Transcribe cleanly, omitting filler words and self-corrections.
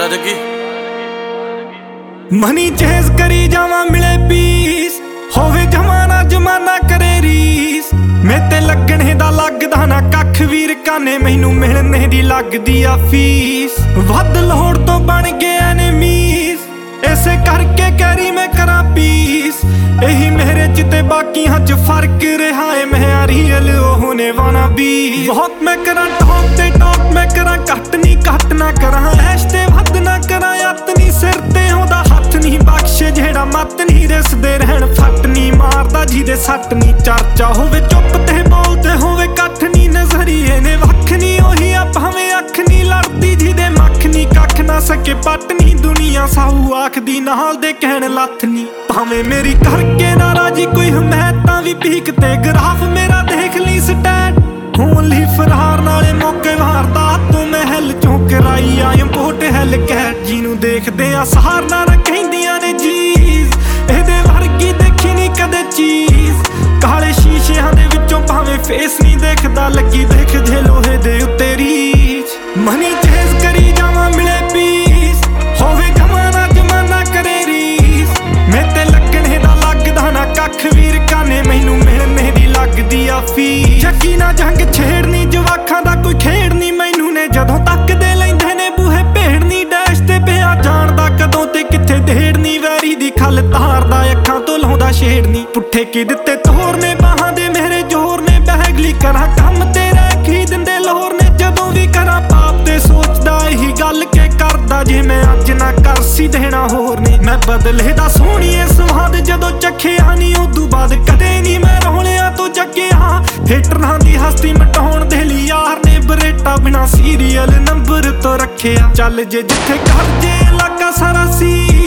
जगी money chase करी जावा मिले पीस होवे जमाना करे रीस मेते लगने दा लगदा ना कख वीर काने मैनू मिलने दी लगदी आ फीस वध लोड़ तो बन गए एनिमीज ऐसे करके कैरी मैं करा पीस यही मेरे चिते बाकियां च फर्क रहा है मैं रियल होने वाला भी बहुत मैं करा टॉप ते टॉप मैं करा घट ना करा ऐश ते वध ना करा अतनी सिर ते होदा हथ नहीं बख्शे जेड़ा मत नहीं रिसदे रहन फट नहीं मारदा जिदे सट नहीं चर्चा होवे चुप ते बोलते होवे कठ नहीं नजरिए ने वख नहीं ओही आ भावें अख नहीं लड़दी जिदे मख नहीं कख ना सके पट नहीं दुनिया साहू आखदी नाल दे कहण लथ नहीं भावें मेरी करके नाराजी कोई हमेता भी पीक ते ग्राफ मेरा देख ली स्टैट होली फरार नाले मौके वारदा तू मैं हिल चों कराई आई पोट हिल कैट जिनू देखदे आ सहार ना रखिंदियां ने चीज एदे वर्गी देखी नहीं कदे चीज काले शीशियां दे विचों भावें फेस नहीं देखदा लगी देख जे लोहे दे उत्ते रीच मनी चेज करी जावा मिले पीस होवे जमाना करे रीस मेते लगने दा लगदा ना कख वीर काने मैनू मिलने दी लगदी आ फीस जगी ना जंग छेड़नी जवाखां दा कोई खेड़नी मैनू ने जदों तक दे लैंदे ने बूहे भेड़नी डैश ते पिया जानदा कदों ते किथे देड़नी वैरी दी खल तारदा अखां तो लाउंदा छेड़नी पुट्ठे की दित्ते तोर ने बाहां दे मेरे जोर ने बहगली करा कम तेरा खी दिंदे लोर ने जदों भी करा पाप ते सोचदा यही गल के करदा जे मैं अज ना कर सी देना होर ने मैं बदले दा सोहणीए स्वाद जदों चखिया नहीं उदू बाद कदे नहीं मैं रोलिया तो जगिया थिएटरां दी हस्ती मटाउण दे लई यार ने बरेटा बिना सीरियल नंबर तो रखिया चल जे जिथे कर जे इलाका सारा सी